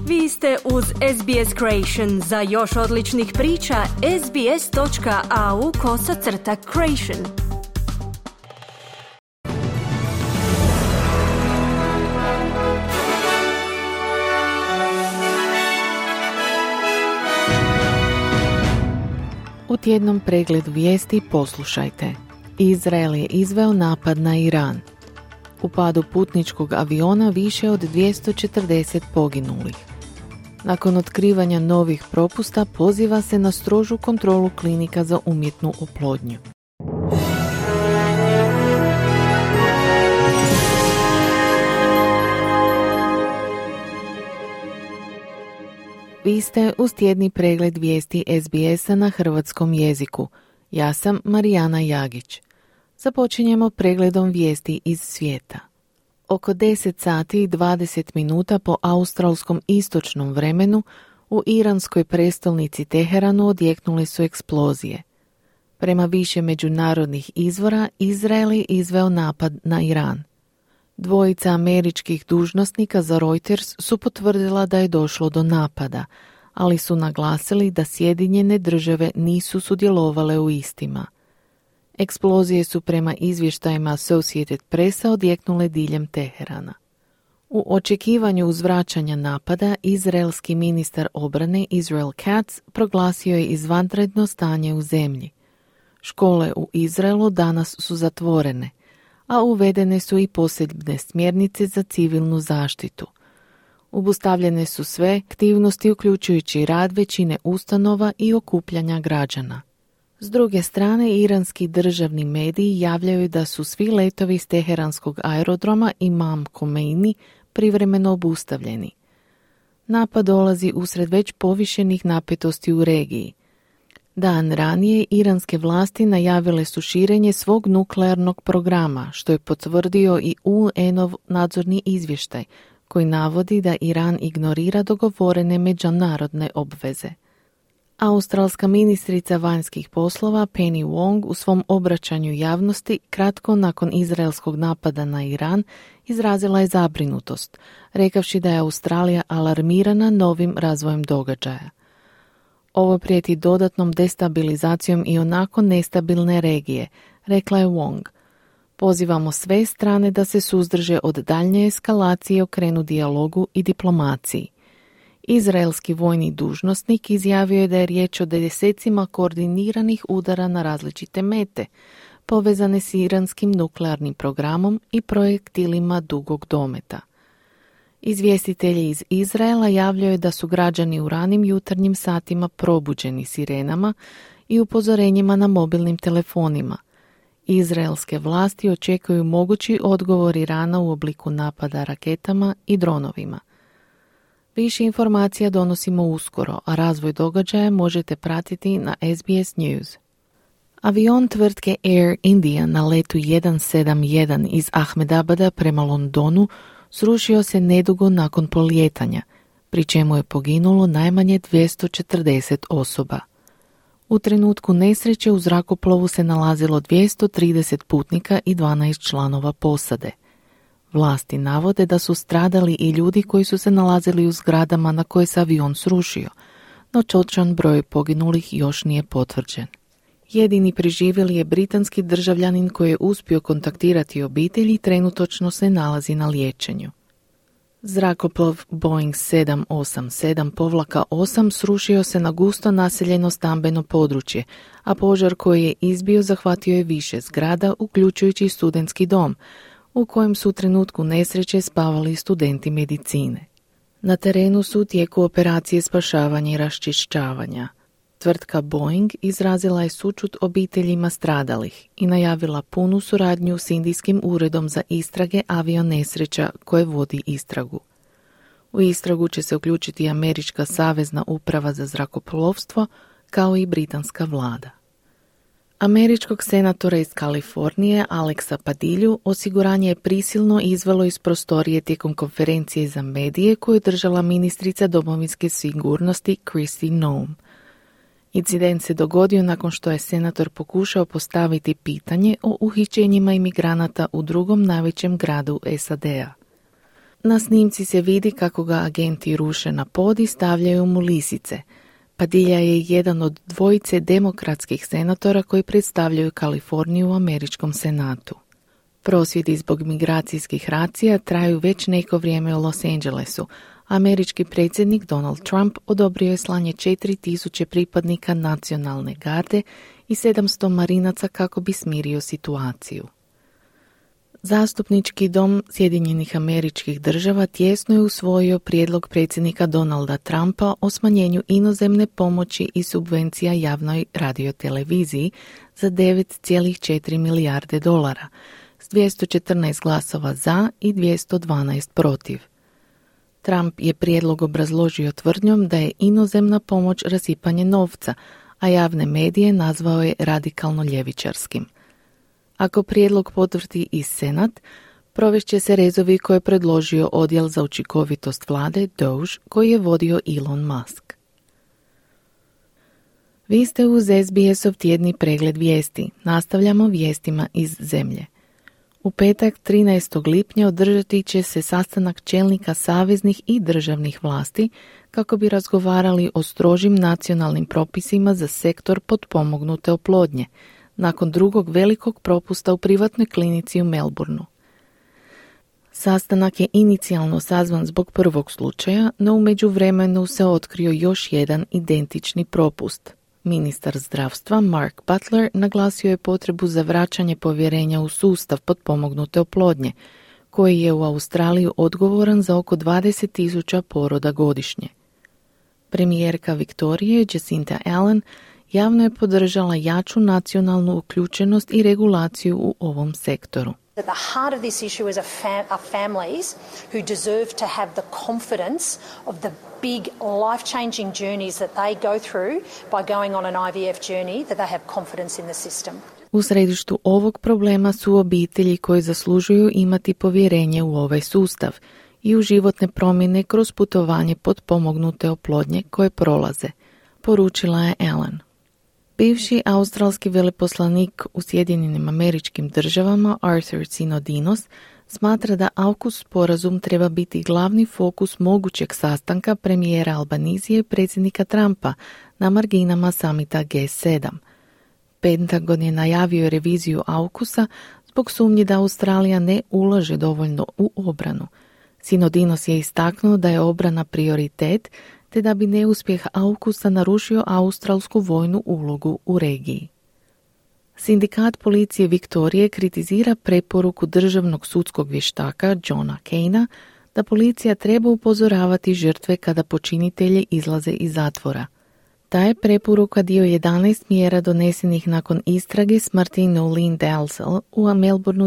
Vi ste uz SBS Creation. Za još odličnih priča, sbs.au/creation. U tjednom pregledu vijesti poslušajte. Izrael je izveo napad na Iran. U padu putničkog aviona više od 240 poginulih. Nakon otkrivanja novih propusta poziva se na strožu kontrolu klinika za umjetnu oplodnju. Vi ste uz tjedni pregled vijesti SBS-a na hrvatskom jeziku. Ja sam Marijana Jagić. Započinjemo pregledom vijesti iz svijeta. Oko 10 sati i 20 minuta po australskom istočnom vremenu u iranskoj prestolnici Teheranu odjeknule su eksplozije. Prema više međunarodnih izvora, Izrael je izveo napad na Iran. Dvojica američkih dužnosnika za Reuters su potvrdila da je došlo do napada, ali su naglasili da Sjedinjene Države nisu sudjelovale u istima. Eksplozije su prema izvještajima Associated Pressa odjeknule diljem Teherana. U očekivanju uzvraćanja napada, izraelski ministar obrane Israel Katz proglasio je izvanredno stanje u zemlji. Škole u Izraelu danas su zatvorene, a uvedene su i posebne smjernice za civilnu zaštitu. Obustavljene su sve aktivnosti uključujući rad većine ustanova i okupljanja građana. S druge strane, iranski državni mediji javljaju da su svi letovi s teheranskog aerodroma Imam Khomeini privremeno obustavljeni. Napad dolazi usred već povišenih napetosti u regiji. Dan ranije iranske vlasti najavile su širenje svog nuklearnog programa, što je potvrdio i UN-ov nadzorni izvještaj, koji navodi da Iran ignorira dogovorene međunarodne obveze. Australska ministrica vanjskih poslova Penny Wong u svom obraćanju javnosti kratko nakon izraelskog napada na Iran izrazila je zabrinutost, rekavši da je Australija alarmirana novim razvojem događaja. Ovo prijeti dodatnom destabilizacijom i onako nestabilne regije, rekla je Wong. Pozivamo sve strane da se suzdrže od daljnje eskalacije i okrenu dijalogu i diplomaciji. Izraelski vojni dužnosnik izjavio je da je riječ o desecima koordiniranih udara na različite mete, povezane s iranskim nuklearnim programom i projektilima dugog dometa. Izvjestitelji iz Izraela javljaju da su građani u ranim jutarnjim satima probuđeni sirenama i upozorenjima na mobilnim telefonima. Izraelske vlasti očekuju mogući odgovor Irana u obliku napada raketama i dronovima. Više informacija donosimo uskoro, a razvoj događaja možete pratiti na SBS News. Avion tvrtke Air India na letu 171 iz Ahmedabada prema Londonu srušio se nedugo nakon polijetanja, pri čemu je poginulo najmanje 240 osoba. U trenutku nesreće u zrakoplovu se nalazilo 230 putnika i 12 članova posade. Vlasti navode da su stradali i ljudi koji su se nalazili u zgradama na koje se avion srušio, no točan broj poginulih još nije potvrđen. Jedini preživjeli je britanski državljanin koji je uspio kontaktirati obitelj i trenutačno se nalazi na liječenju. Zrakoplov Boeing 787-8 srušio se na gusto naseljeno stambeno područje, a požar koji je izbio zahvatio je više zgrada, uključujući studentski dom, u kojem su u trenutku nesreće spavali studenti medicine. Na terenu su u tijeku operacije spašavanja i raščišćavanja. Tvrtka Boeing izrazila je sućut obiteljima stradalih i najavila punu suradnju s Indijskim uredom za istrage avionesreća koje vodi istragu. U istragu će se uključiti Američka savezna uprava za zrakoplovstvo kao i britanska vlada. Američkog senatora iz Kalifornije Alexa Padilju osiguranje je prisilno izvelo iz prostorije tijekom konferencije za medije koju je držala ministrica domovinske sigurnosti Kristi Noem. Incident se dogodio nakon što je senator pokušao postaviti pitanje o uhićenjima imigranata u drugom najvećem gradu SAD-a. Na snimci se vidi kako ga agenti ruše na pod i stavljaju mu lisice. Padilla je jedan od dvojice demokratskih senatora koji predstavljaju Kaliforniju u američkom senatu. Prosvjedi zbog migracijskih racija traju već neko vrijeme u Los Angelesu. Američki predsjednik Donald Trump odobrio je slanje 4.000 pripadnika nacionalne garde i 700 marinaca kako bi smirio situaciju. Zastupnički dom Sjedinjenih Američkih Država tijesno je usvojio prijedlog predsjednika Donalda Trumpa o smanjenju inozemne pomoći i subvencija javnoj radioteleviziji za 9,4 milijarde dolara, s 214 glasova za i 212 protiv. Trump je prijedlog obrazložio tvrdnjom da je inozemna pomoć rasipanje novca, a javne medije nazvao je radikalno ljevičarskim. Ako prijedlog potvrdi i Senat, provešće se rezovi koje je predložio Odjel za učinkovitost vlade DOGE koji je vodio Elon Musk. Vi ste uz SBS-ov tjedni pregled vijesti. Nastavljamo vijestima iz zemlje. U petak 13. lipnja održati će se sastanak čelnika saveznih i državnih vlasti kako bi razgovarali o strožim nacionalnim propisima za sektor potpomognute oplodnje, nakon drugog velikog propusta u privatnoj klinici u Melbourneu. Sastanak je inicijalno sazvan zbog prvog slučaja, no u međuvremenu se otkrio još jedan identični propust. Ministar zdravstva Mark Butler naglasio je potrebu za vraćanje povjerenja u sustav potpomognute oplodnje, koji je u Australiji odgovoran za oko 20.000 poroda godišnje. Premijerka Viktorije Jacinta Allen javno je podržala jaču nacionalnu uključenost i regulaciju u ovom sektoru. At the heart of this issue is are families who deserve to have the confidence of the big life-changing journeys that they go through by going on an IVF journey, that they have confidence in the system. U središtu ovog problema su obitelji koji zaslužuju imati povjerenje u ovaj sustav i u životne promjene kroz putovanje potpomognute oplodnje koje prolaze, poručila je Allen. Bivši australski veleposlanik u Sjedinjenim Američkim Državama Arthur Sinodinos smatra da AUKUS sporazum treba biti glavni fokus mogućeg sastanka premijera Albanizije i predsjednika Trumpa na marginama samita G7. Pentagon je najavio reviziju AUKUS-a zbog sumnji da Australija ne ulaže dovoljno u obranu. Sinodinos je istaknuo da je obrana prioritet, te da bi neuspjeh AUKUS-a narušio australsku vojnu ulogu u regiji. Sindikat policije Viktorije kritizira preporuku državnog sudskog vještaka Johna Kejna da policija treba upozoravati žrtve kada počinitelji izlaze iz zatvora. Ta je preporuka dio 11 mjera donesenih nakon istrage smrti Nolene Dalzell u Melbourneu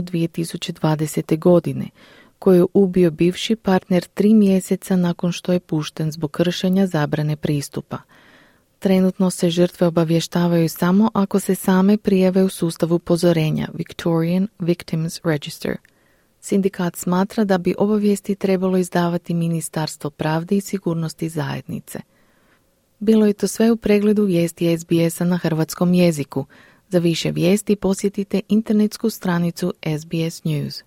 2020. godine, koju je ubio bivši partner 3 mjeseca nakon što je pušten zbog kršenja zabrane pristupa. Trenutno se žrtve obavještavaju samo ako se same prijave u sustavu upozorenja Victorian Victims Register. Sindikat smatra da bi obavijesti trebalo izdavati Ministarstvo pravde i sigurnosti zajednice. Bilo je to sve u pregledu vijesti SBS-a na hrvatskom jeziku. Za više vijesti posjetite internetsku stranicu SBS News.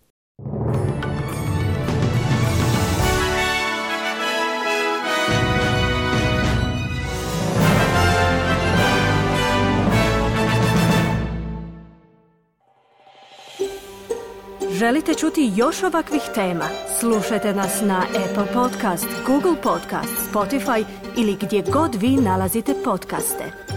Želite čuti još ovakvih tema? Slušajte nas na Apple Podcast, Google Podcast, Spotify ili gdje god vi nalazite podcaste.